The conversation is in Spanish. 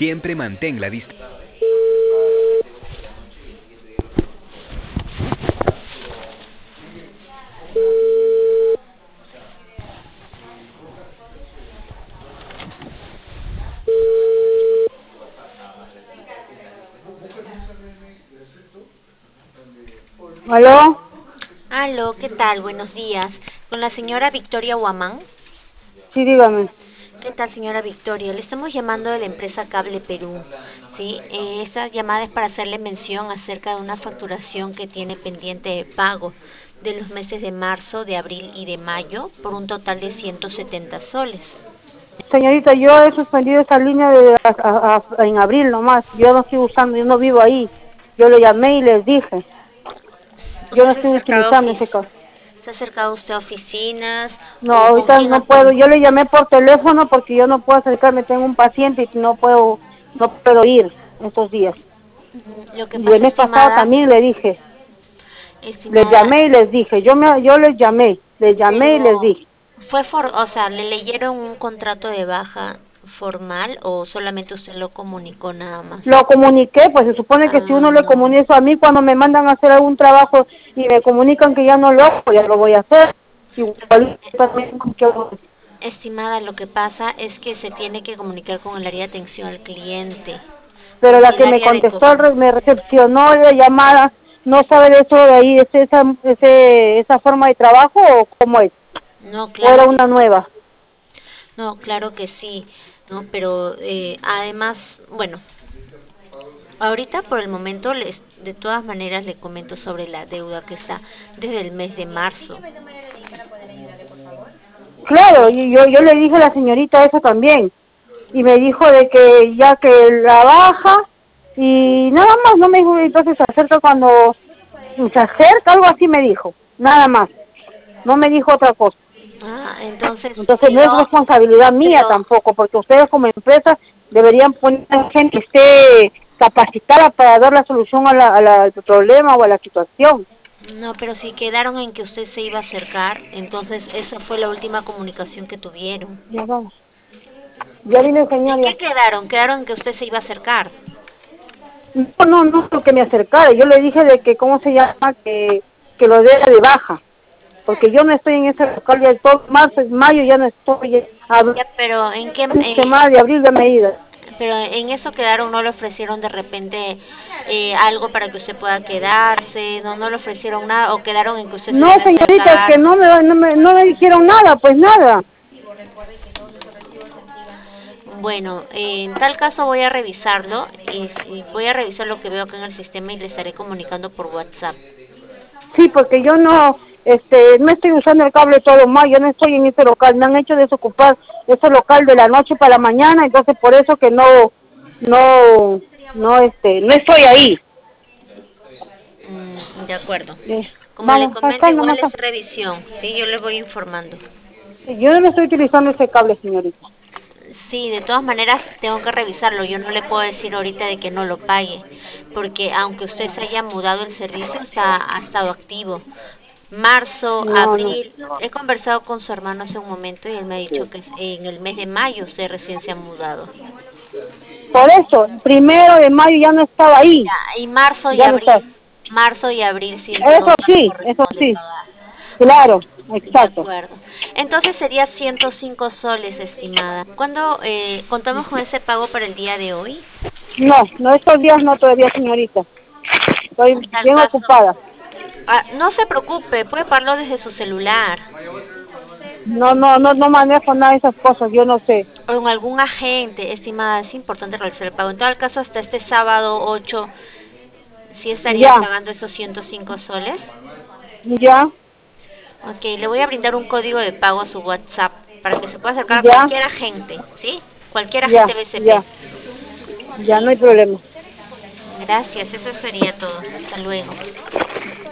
Siempre mantén la distancia. ¿Aló? Aló, ¿qué tal? Buenos días. Con la señora Victoria Huamán. Sí, dígame. ¿Qué tal, señora Victoria? Le estamos llamando de la empresa Cable Perú. ¿Sí? Esta llamada es para hacerle mención acerca de una facturación que tiene pendiente de pago de los meses de marzo, de abril y de mayo por un total de 170 soles. Señorita, yo he suspendido esa línea en abril nomás. Yo no estoy usando, yo no vivo ahí. Yo le llamé y les dije. Yo no ¿Usted se ha estoy acercado a utilizando ese caso. ¿Se ha acercado usted a oficinas No, o con ahorita quién no puedo. ha... Yo le llamé por teléfono porque yo no puedo acercarme. Tengo un paciente y no puedo ir estos días. Lo que Y el pasa, mes pasado también le dije. Les estimada, llamé y les dije. Yo les llamé y les pero dije. o sea, ¿le leyeron un contrato de baja formal o solamente usted lo comunicó nada más? Lo comuniqué, pues se supone que si uno le Ah, comunica a mí cuando me mandan a hacer algún trabajo y me comunican que ya no lo hago, ya lo voy a hacer. Igual también estimada, lo que pasa es que se tiene que comunicar con el área de atención al cliente, pero la porque el que me área de contestó, cosas... me recepcionó la llamada, no sabe de eso de ahí, esa forma de trabajo o cómo es, No, o era claro que una sí. nueva. No, claro que sí, ¿no? Pero además, bueno, ahorita por el momento de todas maneras le comento sobre la deuda que está desde el mes de marzo. Claro, Sí. y yo le dije a la señorita eso también, y me dijo de que ya que la baja, y nada más, no me dijo, entonces se acerca cuando se acerca, algo así me dijo, nada más, no me dijo otra cosa. Ah, entonces Entonces no es quedó, responsabilidad mía pero tampoco, porque ustedes como empresa deberían poner gente que esté capacitada para dar la solución al problema o a la situación. no, pero si quedaron en que usted se iba a acercar, entonces esa fue la última comunicación que tuvieron. Ya vamos. Ya vine el señor ¿En qué ya. quedaron? Quedaron en que usted se iba a acercar. No, porque me acercara. Yo le dije de que, ¿cómo se llama? Que lo dé de baja. Porque yo no estoy en ese local ya todo marzo, mayo ya no estoy. Ya, pero Semana de abril de medida. pero en eso quedaron, no le ofrecieron de repente algo para que usted pueda quedarse, no le ofrecieron nada o quedaron en que usted se No, iba a señorita, es acercar. que no me dijeron nada, pues nada. Bueno, en tal caso voy a revisarlo y voy a revisar lo que veo acá en el sistema y le estaré comunicando por WhatsApp. Sí, porque yo no estoy usando el cable todo más, yo no estoy en ese local, me han hecho desocupar ese local de la noche para la mañana, entonces por eso que no, no estoy ahí. De acuerdo. Como le Vamos, comento, acá igual nomás. es revisión, ¿sí? Yo le voy informando. Yo no estoy utilizando ese cable, señorita. Sí, de todas maneras tengo que revisarlo. Yo no le puedo decir ahorita de que no lo pague, porque aunque usted se haya mudado, el servicio ha estado activo. Marzo, No, no. abril, he conversado con su hermano hace un momento y él me ha dicho que en el mes de mayo usted recién se ha mudado. Por eso, el 1 de mayo ya no estaba ahí, Ya, y ya no está. marzo y abril sí no le Eso corresponde sí, pagar. claro, De exacto. acuerdo. Entonces sería 105 soles, estimada. ¿Cuándo contamos con ese pago para el día de hoy? No, estos días no todavía, señorita. Estoy En tal bien caso, ocupada. no se preocupe, puede pagarlo desde su celular No manejo nada de esas cosas, yo no sé. o en algún agente, estimada. Es importante realizar el pago. En tal caso, hasta este sábado 8, ¿sí estaría Ya, pagando esos 105 soles? ya, Ok, le voy a brindar un código de pago a su WhatsApp para que se pueda acercar a ya, cualquier agente, ¿sí? Cualquier agente ya, BCP. ya, ya, no hay problema. Gracias, eso sería todo. Hasta luego.